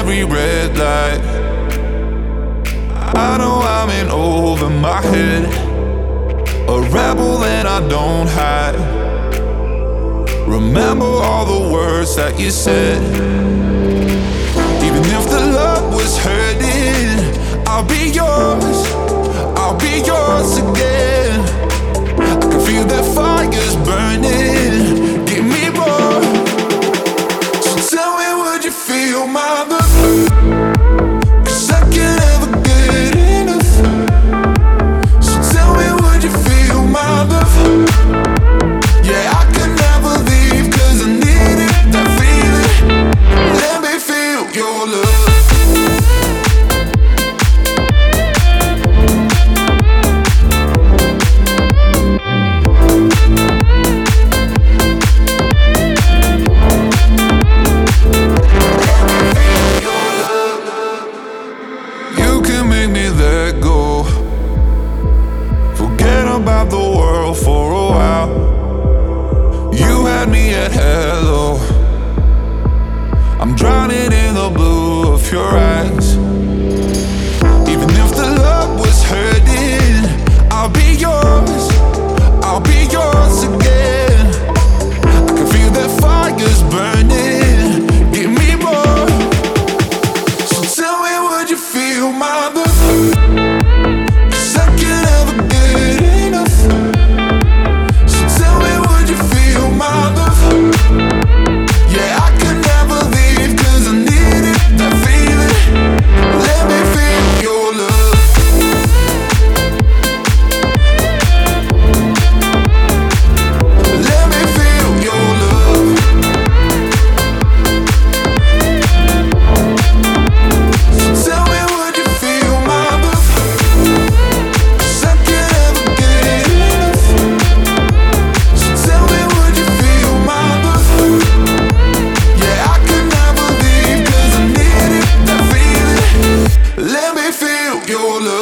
every red light. I know I'm in over my head, a rebel and I don't hide. Remember all the words that you said. Even if the love was hurting, I'll be yours, I'll be yours again. I can feel that fire's burning, give me more. So tell me, would you feel my love? 'Cause I can't ever get enough. So tell me, would you feel my love? Yeah, I could never leave 'cause I needed that feeling. Let me feel your love. About the world for a while. You had me at hello. I'm drowning in the blue of your eyes. Even if the love was hurting, I'll be yours, I'll be yours again. I can feel that fire's burning, give me more. So tell me, would you feel my love? Your love.